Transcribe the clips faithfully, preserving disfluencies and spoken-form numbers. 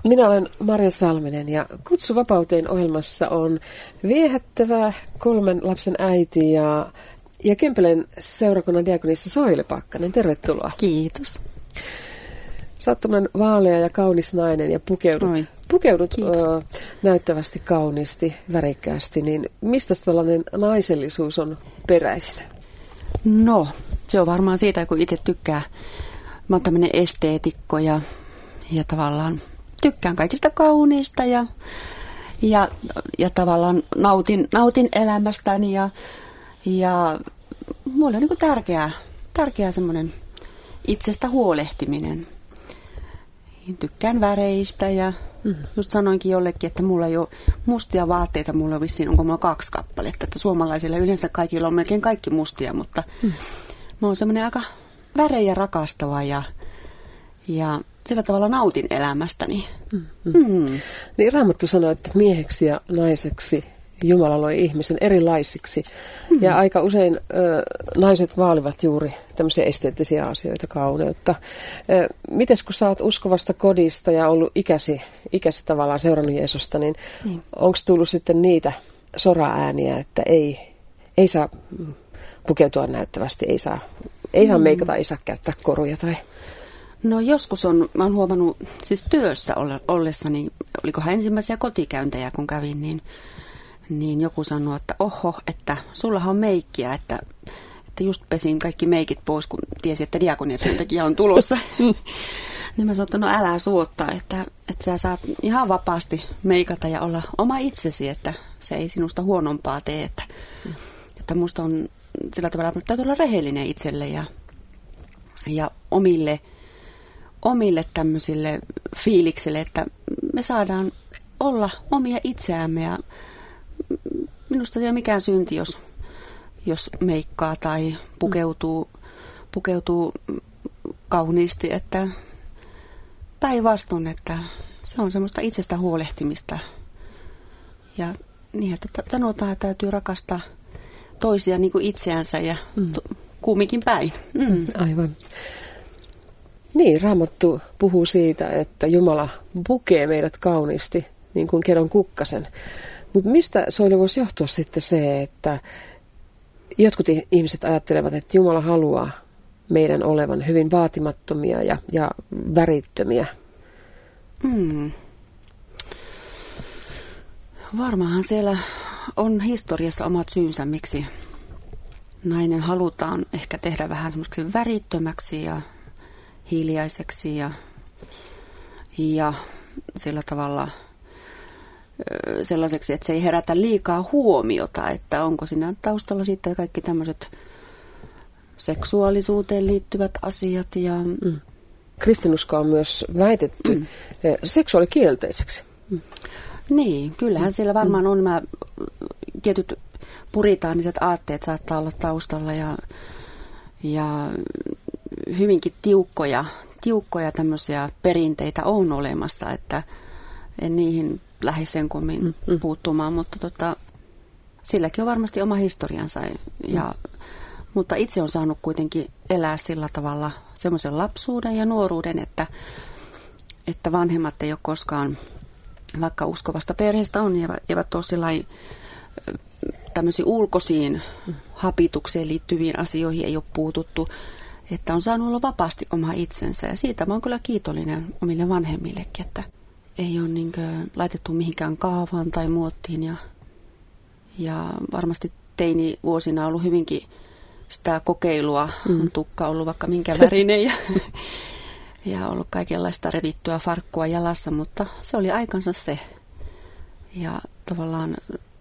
Minä olen Marja Salminen ja Kutsu vapauteen -ohjelmassa on viehättävä kolmen lapsen äiti ja, ja Kempeleen seurakunnan diakonissa Soile Pakkanen. Tervetuloa. Kiitos. Sä oot tuommoinen vaalea ja kaunis nainen ja pukeudut, pukeudut ö, näyttävästi, kauniisti, värikkäästi. Niin mistä tällainen naisellisuus on peräisin? No, se on varmaan siitä, kun itse tykkää. Mä oon tämmöinen esteetikko ja, ja tavallaan tykkään kaikista kauniista ja, ja, ja tavallaan nautin, nautin elämästäni ja, ja mulle on niin kuin tärkeää, tärkeää semmoinen itsestä huolehtiminen. Tykkään väreistä ja mm-hmm. just sanoinkin jollekin, että mulla ei ole mustia vaatteita, mulla on vissiin, onko mulla kaksi kappaletta, että suomalaisilla yleensä kaikilla on melkein kaikki mustia, mutta mm. mä oon semmoinen aika värejä rakastava ja, ja sillä tavalla nautin elämästäni. Mm-hmm. Mm. Niin Raamattu sanoo, että mieheksi ja naiseksi Jumala loi ihmisen erilaisiksi. Mm-hmm. Ja aika usein ö, naiset vaalivat juuri tämmöisiä esteettisiä asioita, kauneutta. Ö, mites kun sä oot uskovasta kodista ja ollut ikäsi, ikäsi tavallaan seurannut Jeesusta, niin mm. onko tullut sitten niitä sora-ääniä, että ei, ei saa pukeutua näyttävästi, ei saa, ei saa mm. meikata, ei saa käyttää koruja tai... No joskus on, mä oon huomannut, siis työssä ollessani, olikohan ensimmäisiä kotikäyntejä kun kävin, niin niin joku sanoi, että oho, että sullahan on meikkiä, että, että just pesin kaikki meikit pois, kun tiesi, että diakoniatyöntekijä on tulossa. Niin mä sanoin, että no älä suottaa, että, että sä saat ihan vapaasti meikata ja olla oma itsesi, että se ei sinusta huonompaa tee. Että, että musta on sillä tavalla, että täytyy olla rehellinen itselle ja, ja omille, omille tämmöisille fiiliksille, että me saadaan olla omia itseämme ja minusta ei ole mikään synti, jos, jos meikkaa tai pukeutuu, pukeutuu kauniisti, että päinvastoin, että se on semmoista itsestä huolehtimista. Ja niinhän sitä sanotaan, että täytyy rakastaa toisia niin kuin itseänsä ja mm. kumminkin päin. Mm. Aivan. Niin, Raamattu puhuu siitä, että Jumala pukee meidät kauniisti, niin kuin kedon kukkasen. Mutta mistä Soile voisi johtua sitten se, että jotkut ihmiset ajattelevat, että Jumala haluaa meidän olevan hyvin vaatimattomia ja, ja värittömiä? Hmm. Varmaanhan siellä on historiassa omat syynsä, miksi nainen halutaan ehkä tehdä vähän semmoiseksi värittömäksi ja hiljaiseksi ja, ja sillä tavalla sellaiseksi, että se ei herätä liikaa huomiota, että onko siinä taustalla sitten kaikki tämmöiset seksuaalisuuteen liittyvät asiat. Ja mm. Kristinusko on myös väitetty mm. seksuaalikielteiseksi. Mm. Niin, kyllähän mm. siellä varmaan on nämä tietyt puritaaniset aatteet saattaa olla taustalla ja, ja hyvinkin tiukkoja, tiukkoja tämmöisiä perinteitä on olemassa, että en niihin lähde sen kummin mm-hmm. puuttumaan, mutta tota, silläkin on varmasti oma historiansa. Ja, mm. Mutta itse on saanut kuitenkin elää sillä tavalla semmoisen lapsuuden ja nuoruuden, että, että vanhemmat ei ole koskaan, vaikka uskovasta perheestä on, eivät ole sillai, tämmöisiin ulkoisiin mm. hapitukseen liittyviin asioihin ei ole puututtu, että on saanut olla vapaasti oma itsensä. Ja siitä mä oon kyllä kiitollinen omille vanhemmillekin, että ei ole niin kuin laitettu mihinkään kaavaan tai muottiin ja, ja varmasti teini-vuosina on ollut hyvinkin sitä kokeilua, mm. on tukka ollut vaikka minkä värinen ja, ja ollut kaikenlaista revittyä farkkua jalassa, mutta se oli aikansa se. Ja tavallaan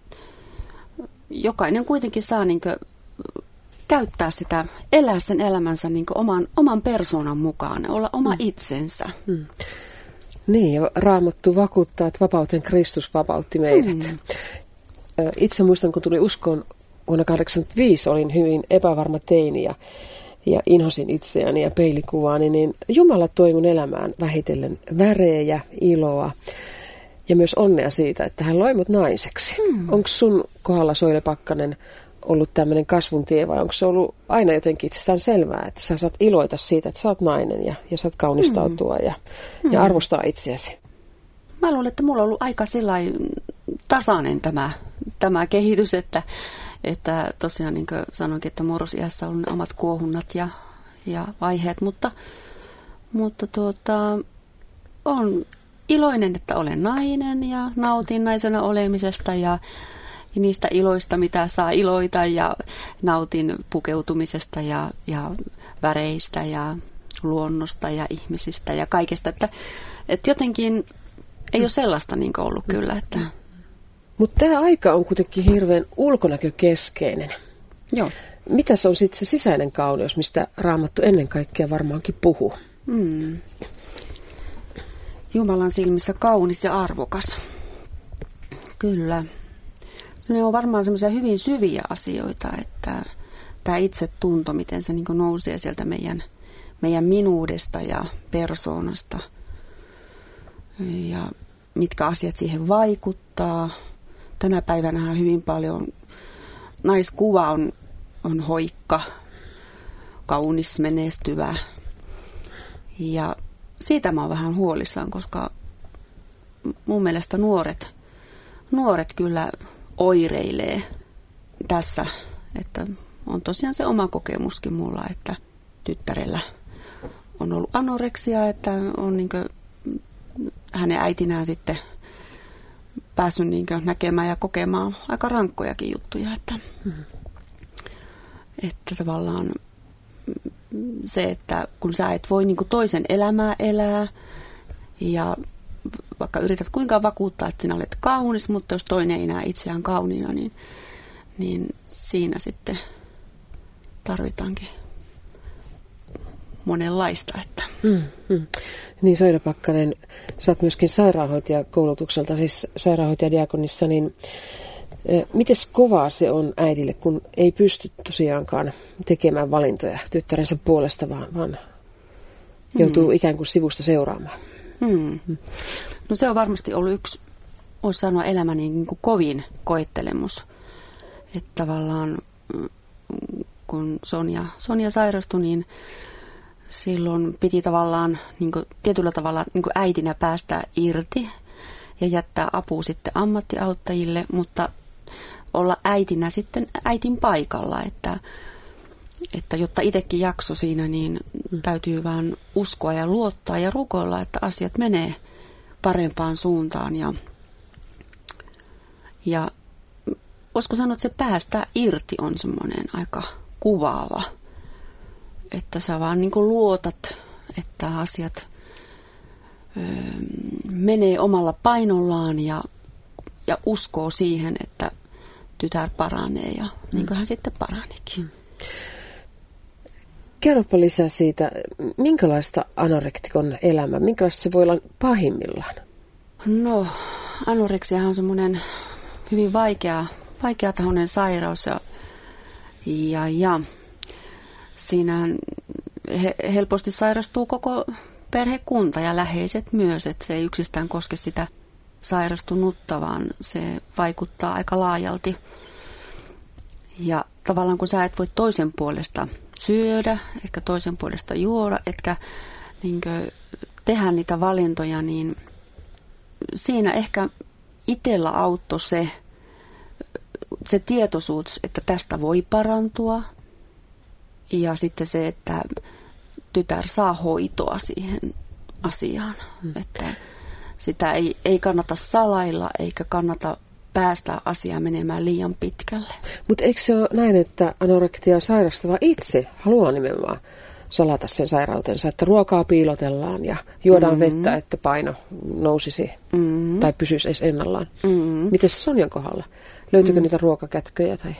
jokainen kuitenkin saa niin kuin käyttää sitä, elää sen elämänsä niin kuin oman, oman persoonan mukaan, olla oma mm. itsensä. Mm. Niin, ja Raamattu vakuuttaa, että vapauteen Kristus vapautti meidät. Mm. Itse muistan, kun tuli uskoon vuonna kahdeksankymmentäviisi, olin hyvin epävarma teini ja, ja inhosin itseäni ja peilikuvaani, niin Jumala toi mun elämään vähitellen värejä, iloa ja myös onnea siitä, että hän loi mut naiseksi. Mm. Onko sun kohdalla, Soile Pakkanen, ollut tämmöinen kasvun tie vai onko se ollut aina jotenkin itsestään selvää, että sä saat iloita siitä, että sä oot nainen ja, ja saat kaunistautua ja, mm. ja arvostaa itseäsi? mä luulen, että mulla on ollut aika sellainen tasainen tämä, tämä kehitys, että, että tosiaan niin kuin sanoinkin, että murrosiässä on omat kuohunnat ja, ja vaiheet, mutta, mutta tuota, on iloinen, että olen nainen ja nautin naisena olemisesta ja Ja niistä iloista, mitä saa iloita, ja nautin pukeutumisesta ja, ja väreistä ja luonnosta ja ihmisistä ja kaikesta. Että, että jotenkin ei ole sellaista niin ollut kyllä. Että. Mutta tämä aika on kuitenkin hirveän ulkonäkökeskeinen. Joo. Mitäs on sitten se sisäinen kauneus, mistä Raamattu ennen kaikkea varmaankin puhuu? Hmm. Jumalan silmissä kaunis ja arvokas. Kyllä. Ne on varmaan semmoisia hyvin syviä asioita, että tämä itsetunto, miten se niin kuin nousee sieltä meidän, meidän minuudesta ja persoonasta ja mitkä asiat siihen vaikuttaa. Tänä päivänä hyvin paljon naiskuva on, on hoikka, kaunis, menestyvä ja siitä mä oon vähän huolissaan, koska mun mielestä nuoret, nuoret kyllä oireilee tässä, että on tosiaan se oma kokemuskin mulla, että tyttärellä on ollut anoreksia, että on niin kuin hänen äitinään sitten päässyt niin kuin näkemään ja kokemaan aika rankkojakin juttuja, että, mm-hmm. että tavallaan se, että kun sä et voi niin kuin toisen elämää elää ja vaikka yrität kuinka vakuuttaa, että sinä olet kaunis, mutta jos toinen ei näe itseään kauniina, niin, niin siinä sitten tarvitaankin monenlaista. Että. Mm, mm. Niin Soida Pakkanen, sä oot myöskin sairaanhoitajakoulutukselta, siis sairaanhoitajadiakonissa, niin mites kovaa se on äidille, kun ei pysty tosiaankaan tekemään valintoja tyttärensä puolesta, vaan, vaan joutuu mm. ikään kuin sivusta seuraamaan? Hmm. No se on varmasti ollut yksi, voisi sanoa, elämäni niin kuin kovin koettelemus. Että tavallaan kun Sonja, Sonja sairastui, niin silloin piti tavallaan niin kuin, tietyllä tavalla niin kuin äitinä päästä irti ja jättää apu sitten ammattiauttajille, mutta olla äitinä sitten äitin paikalla, että Että jotta itsekin jakso siinä, niin täytyy vaan uskoa ja luottaa ja rukoilla, että asiat menee parempaan suuntaan. Ja, ja voisiko sanoa, että se päästä irti on semmoinen aika kuvaava. Että sä vaan niin kuin luotat, että asiat ö, menee omalla painollaan ja, ja uskoo siihen, että tytär paranee ja niin kuin hän sitten paranikin. Kerropa lisää siitä, minkälaista anorektikon elämä, minkälaista se voi olla pahimmillaan? No, anoreksiahan on semmoinen hyvin vaikea, vaikeatahoinen sairaus ja, ja, ja siinä he, helposti sairastuu koko perhekunta ja läheiset myös, että se ei yksistään koske sitä sairastunutta, vaan se vaikuttaa aika laajalti. Ja tavallaan kun sä et voi toisen puolesta syödä, ehkä toisen puolesta juoda, etkä niin kuin tehdä niitä valintoja, niin siinä ehkä itsellä auttoi se, se tietoisuus, että tästä voi parantua. Ja sitten se, että tytär saa hoitoa siihen asiaan. Mm. Että sitä ei, ei kannata salailla eikä kannata päästä asiaa menemään liian pitkälle. Mutta eikö se ole näin, että anorektia sairastava itse haluaa nimenomaan salata sen sairautensa, että ruokaa piilotellaan ja juodaan mm-hmm. vettä, että paino nousisi mm-hmm. tai pysyisi edes ennallaan. Mm-hmm. Miten Sonjan kohdalla? Löytyykö mm-hmm. niitä ruokakätköjä? Tai?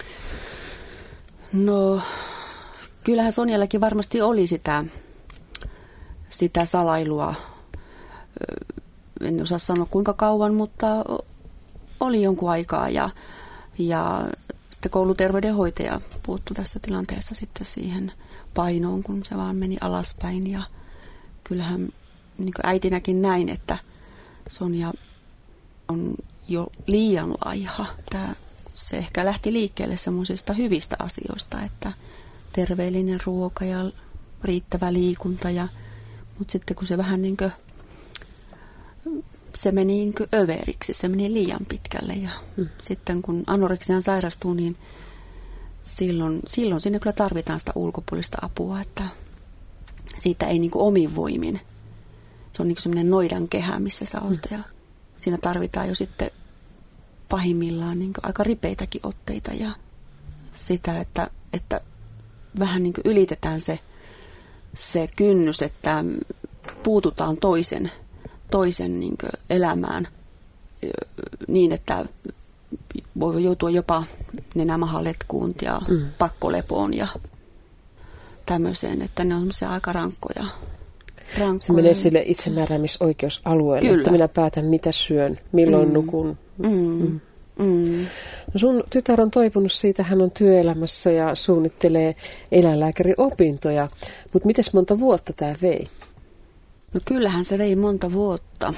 No, kyllähän Sonjallakin varmasti oli sitä, sitä salailua. En osaa sanoa kuinka kauan, mutta oli jonkun aikaa ja, ja sitten kouluterveydenhoitaja puuttui tässä tilanteessa sitten siihen painoon, kun se vaan meni alaspäin. Ja kyllähän niin kuin äitinäkin näin, että Sonja on jo liian laiha. Tämä, se ehkä lähti liikkeelle semmoisista hyvistä asioista, että terveellinen ruoka ja riittävä liikunta. Ja, mutta sitten kun se vähän niin kuin se meni niin kuin överiksi, se meni liian pitkälle. Ja mm. sitten kun anoreksiaan sairastuu, niin silloin, silloin sinne kyllä tarvitaan sitä ulkopuolista apua, että siitä ei niin kuin omin voimin. Se on niin kuin semmoinen noidan kehä, missä sä oot. Mm. Ja siinä tarvitaan jo sitten pahimmillaan niin kuin aika ripeitäkin otteita ja sitä, että, että vähän niin kuin ylitetään se, se kynnys, että puututaan toisen, toisen niin kuin elämään niin, että voi joutua jopa nenämahaletkuun ja mm. pakkolepoon ja tämmöiseen, että ne on semmoisia aika rankkoja. rankkoja. Se menee sille itsemääräämisoikeusalueelle, Kyllä. että minä päätän mitä syön, milloin mm. nukun. Mm. Mm. Mm. No sun tytär on toipunut siitä, hän on työelämässä ja suunnittelee eläinlääkäriopintoja, mutta miten monta vuotta tämä vei? No kyllähän se vei monta vuotta.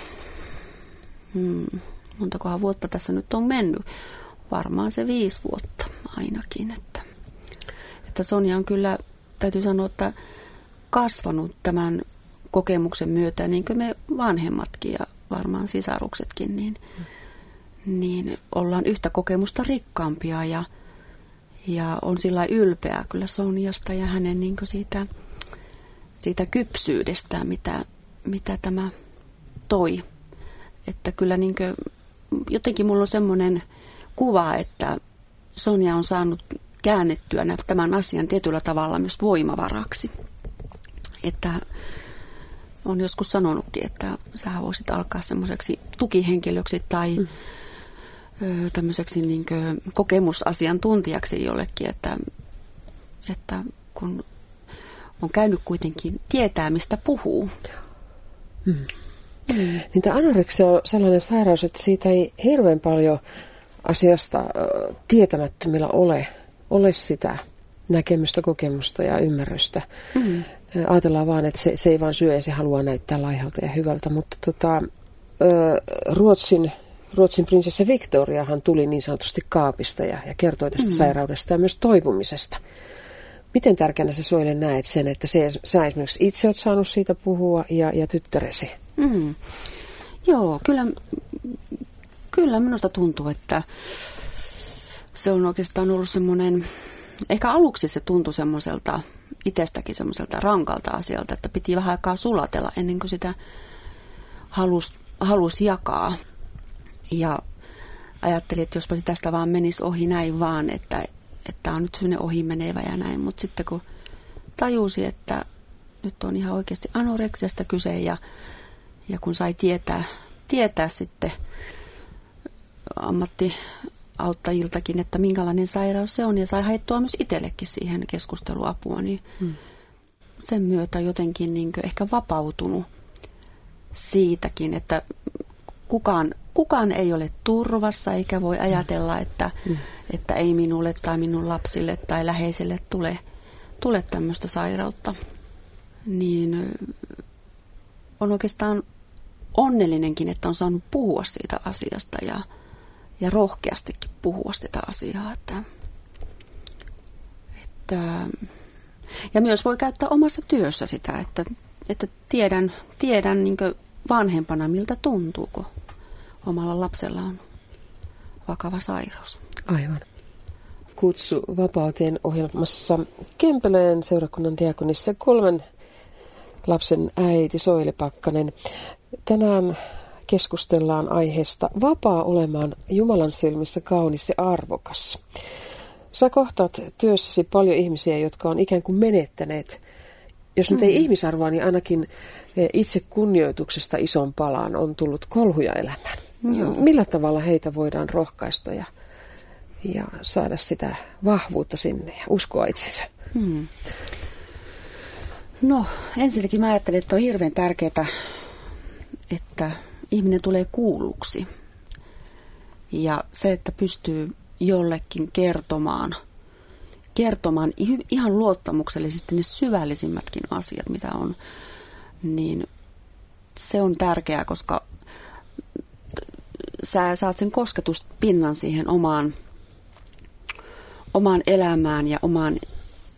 Hmm. Montakohan vuotta tässä nyt on mennyt? Varmaan se viisi vuotta ainakin. Että, että Sonja on kyllä, täytyy sanoa, että kasvanut tämän kokemuksen myötä, niin kuin me vanhemmatkin ja varmaan sisaruksetkin, niin, hmm. niin ollaan yhtä kokemusta rikkaampia ja, ja on sillä ylpeä kyllä Sonjasta ja hänen niin kuin siitä, siitä kypsyydestä, mitä, mitä tämä toi. Että kyllä niin kuin, jotenkin mulla on semmoinen kuva, että Sonja on saanut käännettyä tämän asian tietyllä tavalla myös voimavaraksi. Että on joskus sanonutkin, että sä voisit alkaa semmoiseksi tukihenkilöksi tai mm. ö, tämmöiseksi niin kuin kokemusasiantuntijaksi jollekin, että, että kun on käynyt kuitenkin tietää, mistä puhuu. Mm. Mm. Niin tämä anoreksia on sellainen sairaus, että siitä ei hirveän paljon asiasta äh, tietämättömillä ole, ole sitä näkemystä, kokemusta ja ymmärrystä. Mm. Äh, ajatellaan vaan, että se, se ei vaan syö ja se haluaa näyttää laihalta ja hyvältä, mutta tota, äh, Ruotsin, Ruotsin prinsessa Victoriahan tuli niin sanotusti kaapista ja, ja kertoi tästä mm. sairaudesta ja myös toipumisesta. Miten tärkeänä sä Soile näet sen, että se, sä esimerkiksi itse olet saanut siitä puhua ja, ja tyttäresi? Mm. Joo, kyllä, kyllä minusta tuntuu, että se on oikeastaan ollut semmoinen, ehkä aluksi se tuntui semmoiselta, itsestäkin semmoiselta rankalta asialta, että piti vähän aikaa sulatella ennen kuin sitä halusi, halusi jakaa. Ja ajattelin, että jospa tästä vaan menisi ohi näin vaan, että että on nyt sellainen ohimenevä ja näin, mutta sitten kun tajusi, että nyt on ihan oikeasti anoreksiasta kyse ja, ja kun sai tietää, tietää sitten ammattiauttajiltakin, että minkälainen sairaus se on ja sai haettua myös itsellekin siihen keskusteluapua, niin hmm. sen myötä jotenkin niin kuin ehkä vapautunut siitäkin, että kukaan, kukaan ei ole turvassa eikä voi ajatella, että hmm. että ei minulle tai minun lapsille tai läheiselle tule, tule tämmöistä sairautta, niin on oikeastaan onnellinenkin, että on saanut puhua siitä asiasta ja, ja rohkeastikin puhua sitä asiaa. Että, että, ja myös voi käyttää omassa työssä sitä, että, että tiedän, tiedän niin kuin vanhempana, miltä tuntuu, kun omalla lapsella on vakava sairaus. Aivan. Kutsu vapauteen ohjelmassa Kempeleen seurakunnan diakonissa kolmen lapsen äiti Soile Pakkanen. Tänään keskustellaan aiheesta vapaa olemaan Jumalan silmissä kaunis ja arvokas. Sä kohtaat työssäsi paljon ihmisiä, jotka on ikään kuin menettäneet, jos nyt ei mm. ihmisarvoa, niin ainakin itse kunnioituksesta ison palaan on tullut kolhuja elämään. Joo. Millä tavalla heitä voidaan rohkaista ja ja saada sitä vahvuutta sinne ja uskoa itsensä? Hmm. No, ensinnäkin mä ajattelen, että on hirveän tärkeää, että ihminen tulee kuulluksi. Ja se, että pystyy jollekin kertomaan, kertomaan ihan luottamuksellisesti ne syvällisimmätkin asiat, mitä on, niin se on tärkeää, koska sä saat sen kosketuspinnan siihen omaan omaan elämään ja omaan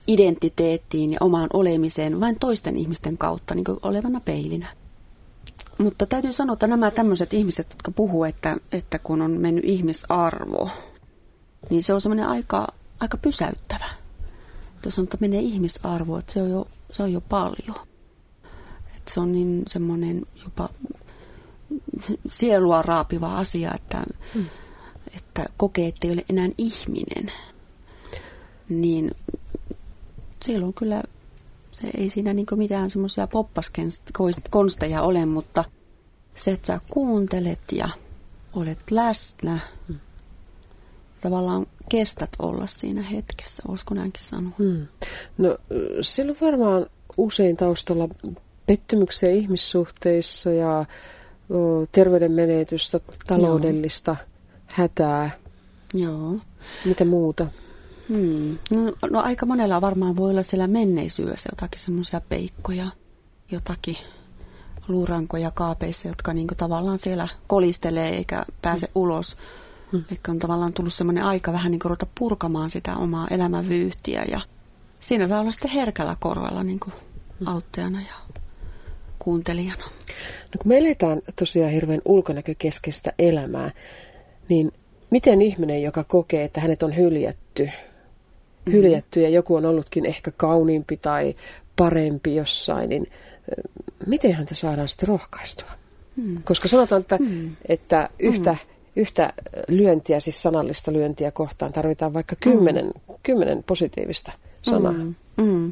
identiteettiin ja omaan olemiseen vain toisten ihmisten kautta niin kuin olevana peilinä. Mutta täytyy sanoa, että nämä tämmöiset ihmiset, jotka puhuu, että, että kun on mennyt ihmisarvo, niin se on semmoinen aika, aika pysäyttävä. Jos on, että menee ihmisarvo, että se on jo, se on jo paljon. Että se on niin semmoinen jopa sielua raapiva asia, että, mm. että kokee, että ei ole enää ihminen. Niin silloin kyllä se ei siinä niin mitään semmoisia poppaskonsteja ole, mutta se, että sä kuuntelet ja olet läsnä, mm. tavallaan kestät olla siinä hetkessä, olisiko näinkin sanoa? Mm. No siellä on varmaan usein taustalla pettymyksiä ihmissuhteissa ja o, terveyden menetystä, taloudellista Joo. hätää. Joo. Mitä muuta? Hmm. No, no aika monella varmaan voi olla siellä menneisyydessä jotakin semmoisia peikkoja, jotakin luurankoja kaapeissa, jotka niinku tavallaan siellä kolistelee eikä pääse hmm. ulos. Hmm. Eli on tavallaan tullut semmoinen aika vähän niin kuin ruveta purkamaan sitä omaa elämänvyyhtiä ja siinä saa olla sitten herkällä korvalla niin kuin hmm. auttajana ja kuuntelijana. No kun me eletään tosiaan hirveän ulkonäkökeskeistä elämää, niin miten ihminen, joka kokee, että hänet on hyljätty, hyljätty ja joku on ollutkin ehkä kauniimpi tai parempi jossain, niin miten häntä saadaan sitten rohkaistua? Hmm. Koska sanotaan, että, hmm. että yhtä, hmm. yhtä lyöntiä, siis sanallista lyöntiä kohtaan tarvitaan vaikka kymmenen, hmm. kymmenen positiivista sanaa. Hmm. Hmm.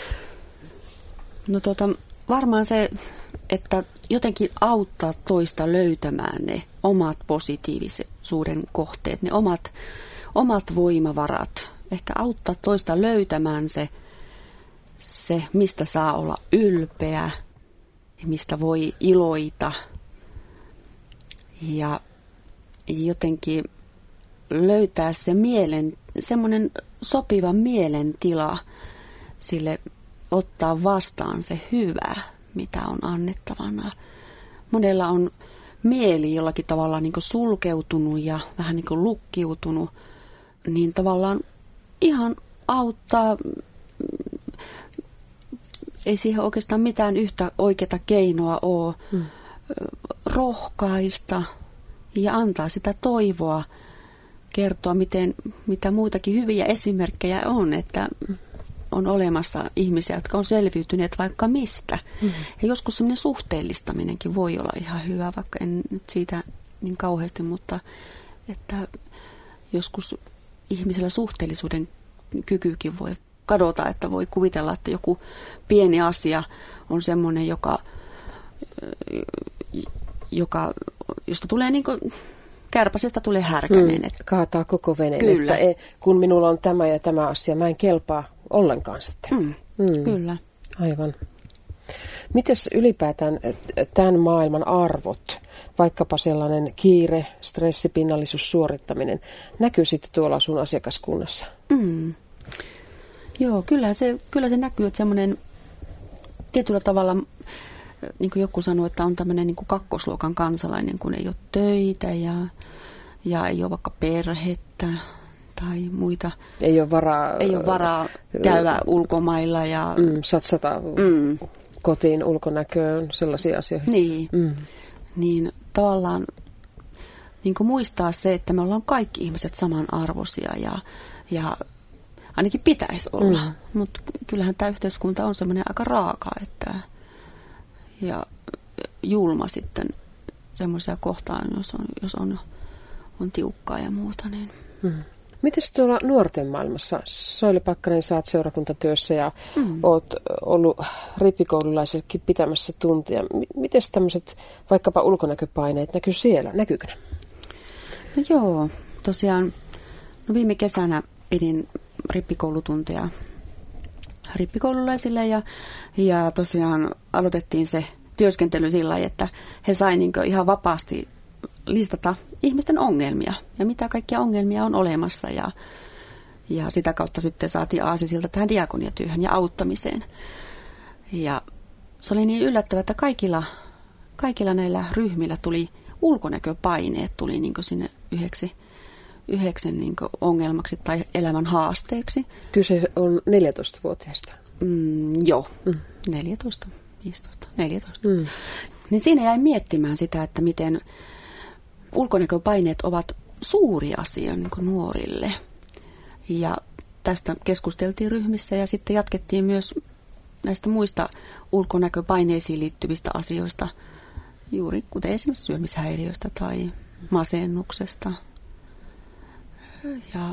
No tuota, varmaan se, että jotenkin auttaa toista löytämään ne omat positiivisuuden kohteet, ne omat, omat voimavarat. Ehkä auttaa toista löytämään se, se, mistä saa olla ylpeä, mistä voi iloita ja jotenkin löytää se mielen, semmoinen sopiva mielentila sille ottaa vastaan se hyvä, mitä on annettavana. Monella on mieli jollakin tavalla niin kuin sulkeutunut ja vähän niin kuin lukkiutunut, niin tavallaan ihan auttaa, ei siihen oikeastaan mitään yhtä oikeaa keinoa ole, hmm. rohkaista ja antaa sitä toivoa, kertoa miten, mitä muitakin hyviä esimerkkejä on, että on olemassa ihmisiä, jotka on selviytyneet vaikka mistä. Mm-hmm. Ja joskus semmoinen suhteellistaminenkin voi olla ihan hyvä, vaikka en nyt siitä niin kauheasti, mutta että joskus ihmisellä suhteellisuuden kykykin voi kadota, että voi kuvitella, että joku pieni asia on semmoinen, joka, joka josta tulee niin kuin kärpäsestä tulee härkänen. Mm, kaataa koko veneen. Kyllä. Että ei, kun minulla on tämä ja tämä asia, mä en kelpaa ollenkaan sitten. Mm, mm. Kyllä. Aivan. Mites ylipäätään tämän maailman arvot, vaikkapa sellainen kiire, stressi, pinnallisuus, suorittaminen, näkyy sitten tuolla sun asiakaskunnassa? Mm. Joo, kyllä se, kyllä se näkyy, että semmoinen tietyllä tavalla, niin kuin joku sanoi, että on tämmöinen niin kuin kakkosluokan kansalainen, kun ei ole töitä ja, ja ei ole vaikka perhettä tai muita. Ei ole varaa, ei ole varaa käydä ulkomailla ja mm, satsata mm. kotiin, ulkonäköön, sellaisia asioita. Niin, mm. niin tavallaan niin kuin muistaa se, että me ollaan kaikki ihmiset samanarvoisia ja, ja ainakin pitäisi olla. Mm. Mutta kyllähän tämä yhteiskunta on semmoinen aika raaka, että ja julma sitten semmoisia kohtaan, jos on, jos on, on tiukkaa ja muuta. Niin. Mm. Mites tuolla nuorten maailmassa? Soili Pakkanen, sä oot seurakuntatyössä ja mm. oot ollut rippikoululaisellekin pitämässä tuntia. Mites tämmöiset vaikkapa ulkonäköpaineet näkyy siellä? Näkyykö ne? No joo, tosiaan no viime kesänä pidin rippikoulutunteja rippikoululaisille ja, ja tosiaan aloitettiin se työskentely sillä lailla, että he saivat niin ihan vapaasti listata ihmisten ongelmia ja mitä kaikkia ongelmia on olemassa ja, ja sitä kautta sitten saatiin aasisilta tähän diakoniatyöhön ja auttamiseen. Ja se oli niin yllättävää, että kaikilla, kaikilla näillä ryhmillä tuli ulkonäköpaineet tuli niin sinne yhdeksi, yhdeksi niin ongelmaksi tai elämän haasteeksi. Kyse on neljätoistavuotiaista. Mm, joo, mm. neljätoista, viisitoista, neljätoista. Mm. Niin siinä jäi miettimään sitä, että miten ulkonäköpaineet ovat suuri asia niin kuin nuorille. Ja tästä keskusteltiin ryhmissä ja sitten jatkettiin myös näistä muista ulkonäköpaineisiin liittyvistä asioista, juuri kuten esimerkiksi syömishäiriöistä tai masennuksesta. Ja,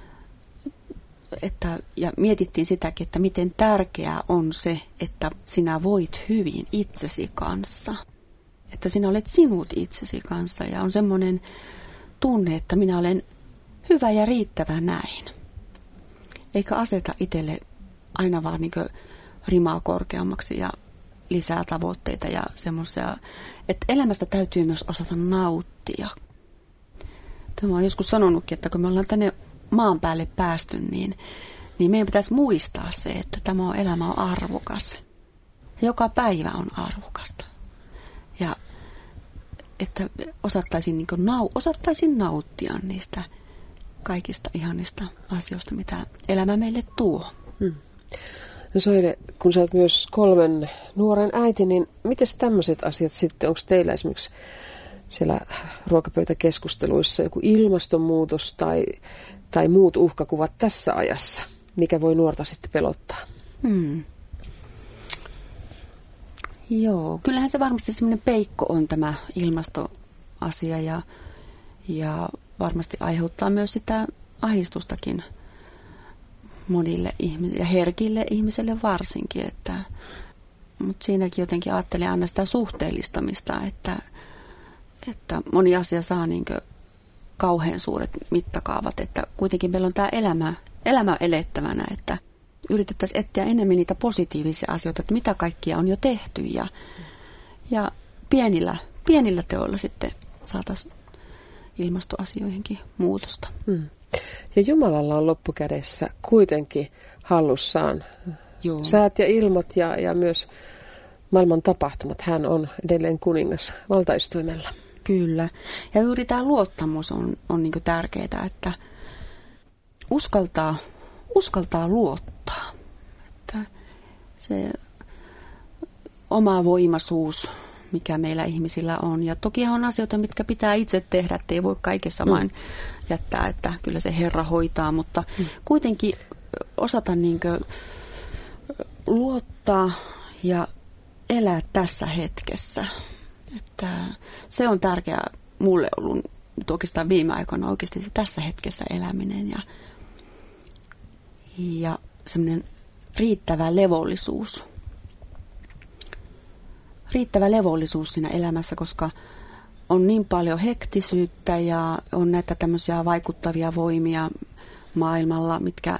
että, ja mietittiin sitäkin, että miten tärkeää on se, että sinä voit hyvin itsesi kanssa. Että sinä olet sinut itsesi kanssa ja on semmoinen tunne, että minä olen hyvä ja riittävä näin. Eikä aseta itselle aina vaan niin kuin rimaa korkeammaksi ja lisää tavoitteita ja semmoisia, että elämästä täytyy myös osata nauttia. Tämä on joskus sanonutkin, että kun me ollaan tänne maan päälle päästy, niin, niin meidän pitäisi muistaa se, että tämä on, elämä on arvokas. Joka päivä on arvokasta. Ja että osattaisin, niin kuin nau, osattaisin nauttia niistä kaikista ihanista asioista, mitä elämä meille tuo. Hmm. No Soile, kun sä olet myös kolmen nuoren äiti, niin miten tämmöiset asiat sitten, onko teillä esimerkiksi siellä ruokapöytäkeskusteluissa joku ilmastonmuutos tai, tai muut uhkakuvat tässä ajassa, mikä voi nuorta sitten pelottaa? Hmm. Joo, kyllähän se varmasti semmoinen peikko on tämä ilmastoasia ja, ja varmasti aiheuttaa myös sitä ahdistustakin monille ihmisille ja herkille ihmisille varsinkin. Että, mutta siinäkin jotenkin ajattelen aina sitä suhteellistamista, että, että moni asia saa niin kuin kauhean suuret mittakaavat, että kuitenkin meillä on tämä elämä, elämä elettävänä, että yritettäisiin etsiä enemmän niitä positiivisia asioita, että mitä kaikkia on jo tehty ja, ja pienillä, pienillä teoilla sitten saataisiin ilmastoasioihinkin muutosta. Hmm. Ja Jumalalla on loppukädessä kuitenkin hallussaan Joo. säät ja ilmat ja, ja myös maailman tapahtumat. Hän on edelleen kuningas valtaistuimella. Kyllä. Ja juuri tämä luottamus on, on niin kuin tärkeää, että uskaltaa, uskaltaa luottaa. Että se oma voimaisuus, mikä meillä ihmisillä on. Ja toki on asioita, mitkä pitää itse tehdä, ettei voi kaikessa vain mm. jättää, että kyllä se Herra hoitaa, mutta mm. kuitenkin osata niin kuin luottaa ja elää tässä hetkessä. Että se on tärkeää mulle ollut nyt oikeastaan viime aikoina oikeasti se tässä hetkessä eläminen ja, ja semmoinen riittävä levollisuus. Riittävä levollisuus siinä elämässä, koska on niin paljon hektisyyttä ja on näitä tämmöisiä vaikuttavia voimia maailmalla, mitkä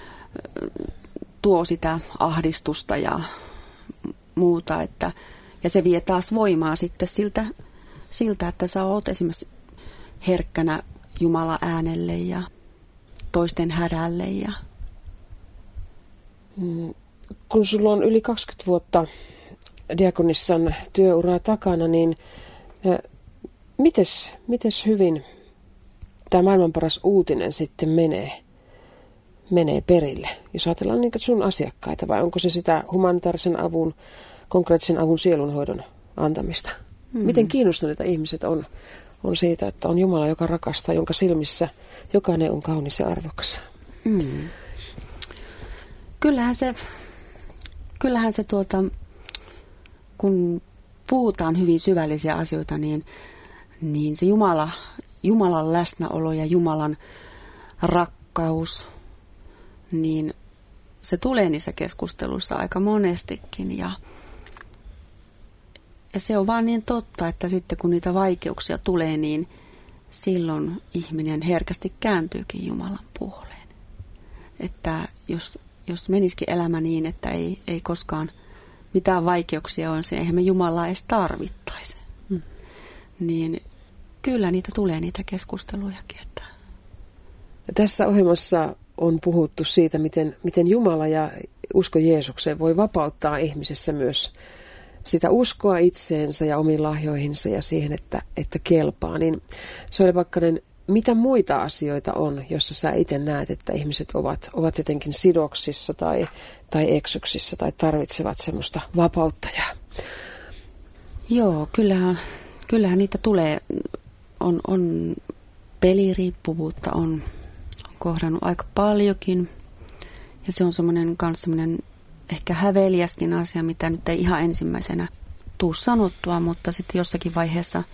tuo sitä ahdistusta ja muuta, että ja se vie taas voimaa sitten siltä, siltä, että sä oot esimerkiksi herkkänä Jumalan äänelle ja toisten hädälle. Ja... Kun sulla on yli kaksikymmentä vuotta diakonissan työuraa takana, niin mites, mites hyvin tämä maailman paras uutinen sitten menee, menee perille? Jos ajatellaan niin sun asiakkaita, vai onko se sitä humanitaarisen avun, konkreettisen avun sielunhoidon antamista? Hmm. Miten kiinnostuneita ihmiset on, on siitä, että on Jumala, joka rakastaa, jonka silmissä jokainen on kaunis ja arvokas? Hmm. Kyllähän se, kyllähän se tuota, kun puhutaan hyvin syvällisiä asioita, niin, niin se Jumala, Jumalan läsnäolo ja Jumalan rakkaus, niin se tulee niissä keskusteluissa aika monestikin ja Ja se on vaan niin totta, että sitten kun niitä vaikeuksia tulee, niin silloin ihminen herkästi kääntyykin Jumalan puoleen. Että jos, jos menisikin elämä niin, että ei, ei koskaan mitään vaikeuksia on, se eihän me Jumalaa edes tarvittaisi. Hmm. Niin kyllä niitä tulee niitä keskustelujakin. Että... Tässä ohjelmassa on puhuttu siitä, miten, miten Jumala ja usko Jeesukseen voi vapauttaa ihmisessä myös sitä uskoa itseensä ja omiin lahjoihinsa ja siihen, että, että kelpaa. Niin Soile Pakkanen, mitä muita asioita on, jossa sä itse näet, että ihmiset ovat, ovat jotenkin sidoksissa tai, tai eksyksissä tai tarvitsevat semmoista vapauttajaa? Joo, kyllähän, kyllähän niitä tulee. On, on peliriippuvuutta, on, on kohdannut aika paljonkin. Ja se on semmoinen kans semmoinen ehkä häveliäskin asia, mitä nyt ei ihan ensimmäisenä tuu sanottua, mutta sitten jossakin vaiheessa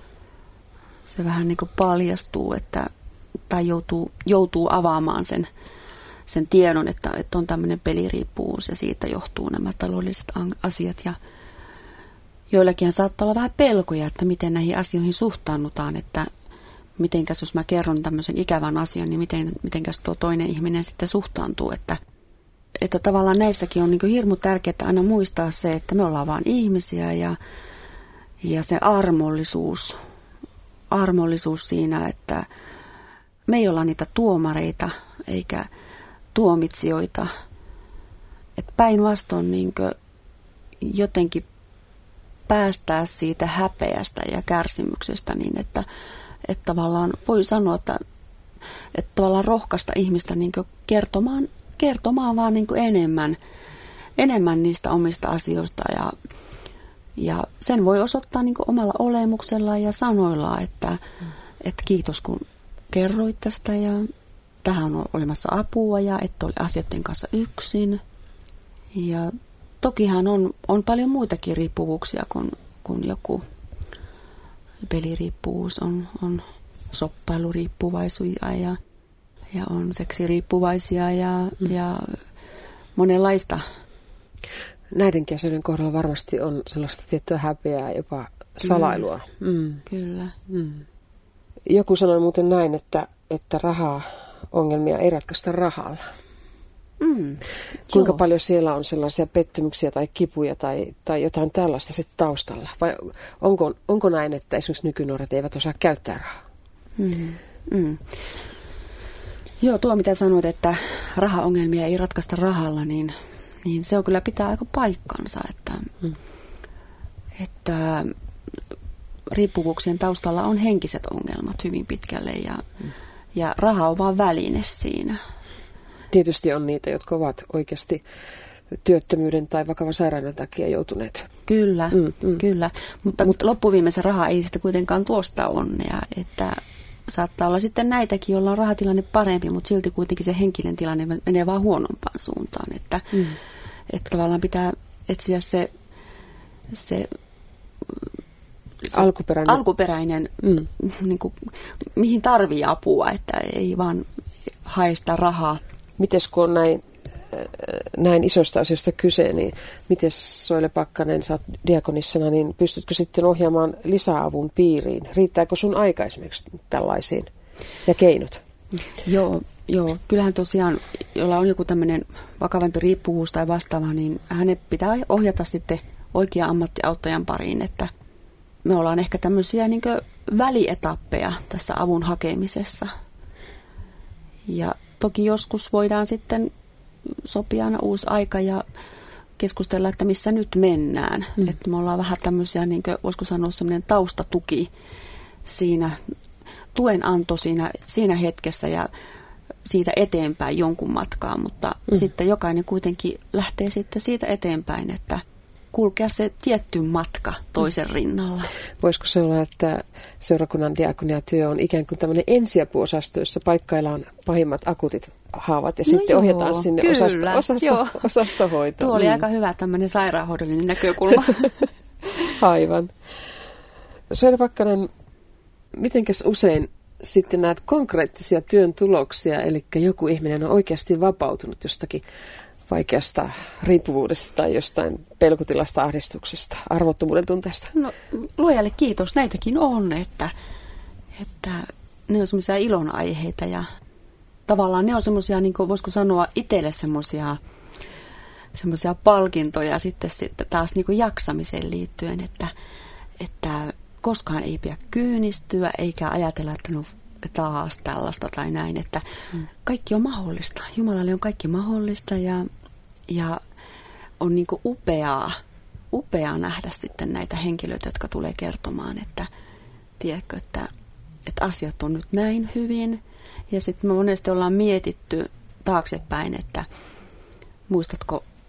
se vähän niin kuin paljastuu, että, tai joutuu, joutuu avaamaan sen, sen tiedon, että, että on tämmöinen peliriippuvuus ja siitä johtuu nämä taloudelliset asiat. Ja joillakin saattaa olla vähän pelkoja, että miten näihin asioihin suhtaudutaan, että mitenkäs jos mä kerron tämmöisen ikävän asian, niin miten, mitenkäs tuo toinen ihminen sitten suhtaantuu, että Että tavallaan näissäkin on niin kuin hirmu tärkeää aina muistaa se, että me ollaan vain ihmisiä ja, ja se armollisuus, armollisuus siinä, että me ei olla niitä tuomareita eikä tuomitsijoita. Että päinvastoin niin kuin jotenkin päästää siitä häpeästä ja kärsimyksestä niin, että, että tavallaan voi sanoa, että, että tavallaan rohkaista ihmistä niin kuin kertomaan kertomaan vaan niin kuin enemmän, enemmän niistä omista asioista ja, ja sen voi osoittaa niin kuin omalla olemuksella ja sanoilla, että, mm. että kiitos kun kerroit tästä ja tähän on olemassa apua ja että oli asioiden kanssa yksin. Ja tokihan on, on paljon muitakin riippuvuuksia kuin, kuin joku peliriippuvuus, on, on shoppailuriippuvaisuja ja Ja on seksiriippuvaisia ja, mm. ja monenlaista. Näidenkin asioiden kohdalla varmasti on sellaista tiettyä häpeää, jopa salailua. Mm. Mm. Kyllä. Mm. Joku sanoi muuten näin, että, että raha-ongelmia ei ratkaista rahalla. Mm. Kuinka Joo. paljon siellä on sellaisia pettymyksiä tai kipuja tai, tai jotain tällaista sitten taustalla? Vai onko, onko näin, että esimerkiksi nykynuoret eivät osaa käyttää rahaa? Mm. Mm. Joo, tuo mitä sanoit, että rahaongelmia ei ratkaista rahalla, niin, niin se on kyllä pitää aika paikkansa, että, mm. että riippuvuuksien taustalla on henkiset ongelmat hyvin pitkälle ja, mm. ja raha on vaan väline siinä. Tietysti on niitä, jotka ovat oikeasti työttömyyden tai vakavan sairauden takia joutuneet. Kyllä, mm, mm. kyllä. Mutta, mutta loppuviimeisen raha ei sitten kuitenkaan tuosta onnea, että saattaa olla sitten näitäkin, joilla on rahatilanne parempi, mutta silti kuitenkin se henkinen tilanne menee vaan huonompaan suuntaan. Että, mm. että tavallaan pitää etsiä se, se, se alkuperäinen, alkuperäinen mm. niin kuin, mihin tarvii apua, että ei vaan hae sitä rahaa. Mites kun on näin, näin isosta asioista kyse, niin miten Soile Pakkanen, sä oot diakonissana, niin pystytkö sitten ohjaamaan lisäavun piiriin? Riittääkö sun aika esimerkiksi tällaisiin ja keinot? Joo, joo, kyllähän tosiaan, jolla on joku tämmöinen vakavampi riippuvuus tai vastaava, niin hänet pitää ohjata sitten oikea ammattiauttajan pariin, että me ollaan ehkä tämmöisiä niin kuin välietappeja tässä avun hakemisessa. Ja toki joskus voidaan sitten sopia aina uusi aika ja keskustella, että missä nyt mennään. Mm. Että me ollaan vähän tämmöisiä, niin kuin voisiko sanoa, semmoinen taustatuki siinä, tuen anto siinä, siinä hetkessä ja siitä eteenpäin jonkun matkaa, mutta mm. sitten jokainen kuitenkin lähtee sitten siitä eteenpäin, että kulkea se tietty matka toisen rinnalla. Voisiko se olla, että seurakunnan diakoniatyö on ikään kuin tämmöinen ensiapuosasto, jossa paikkaillaan pahimmat akuutit haavat ja no sitten joo, ohjataan sinne osasto, osasto, osastohoitoon. Tuo oli mm. aika hyvä tämmöinen sairaanhoidollinen näkökulma. Aivan. Soile Pakkanen, mitenkäs usein sitten näet konkreettisia työn tuloksia, eli joku ihminen on oikeasti vapautunut jostakin vaikeasta riippuvuudesta tai jostain pelkotilasta, ahdistuksesta, arvottomuuden tunteesta? No, luojalle kiitos. Näitäkin on, että, että ne on semmoisia ilonaiheita ja tavallaan ne on semmoisia, niin kuin voisiko sanoa itselle semmoisia semmoisia palkintoja sitten, sitten taas niin kuin jaksamiseen liittyen, että, että koskaan ei pidä kyynistyä eikä ajatella, että no taas tällaista tai näin, että mm. kaikki on mahdollista. Jumalalle on kaikki mahdollista ja, ja on niin kuin upeaa, upeaa nähdä sitten näitä henkilöitä, jotka tulee kertomaan, että tiedätkö, että, että asiat on nyt näin hyvin. Ja sitten me monesti ollaan mietitty taaksepäin, että muistatko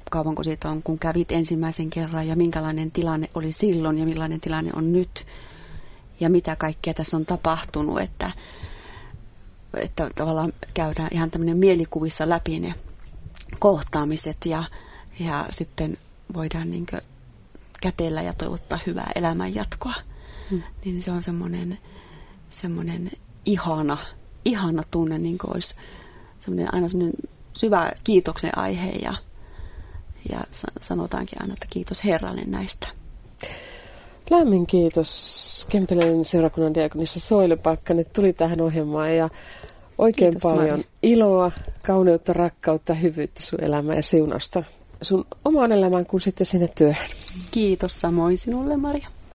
kauanko siitä on, kun kävit ensimmäisen kerran ja minkälainen tilanne oli silloin ja millainen tilanne on nyt ja mitä kaikkea tässä on tapahtunut, että, että tavallaan käydään ihan tämmöinen mielikuvissa läpi ne kohtaamiset ja, ja sitten voidaan niin kuin kätellä ja toivottaa hyvää elämänjatkoa. Hmm. Niin se on semmoinen, semmoinen ihana, ihana tunne, niin kuin olisi semmoinen, aina semmoinen syvä kiitoksen aihe ja, ja sanotaankin aina, että kiitos Herralle näistä. Lämmin kiitos Kempelen seurakunnan diakonissa Soile Pakkanen, tuli tähän ohjelmaan ja oikein kiitos, paljon Mari. Iloa, kauneutta, rakkautta, hyvyyttä sun elämään ja siunasta sun omaan elämään kuin sitten sinne työhön. Kiitos samoin sinulle, Maria.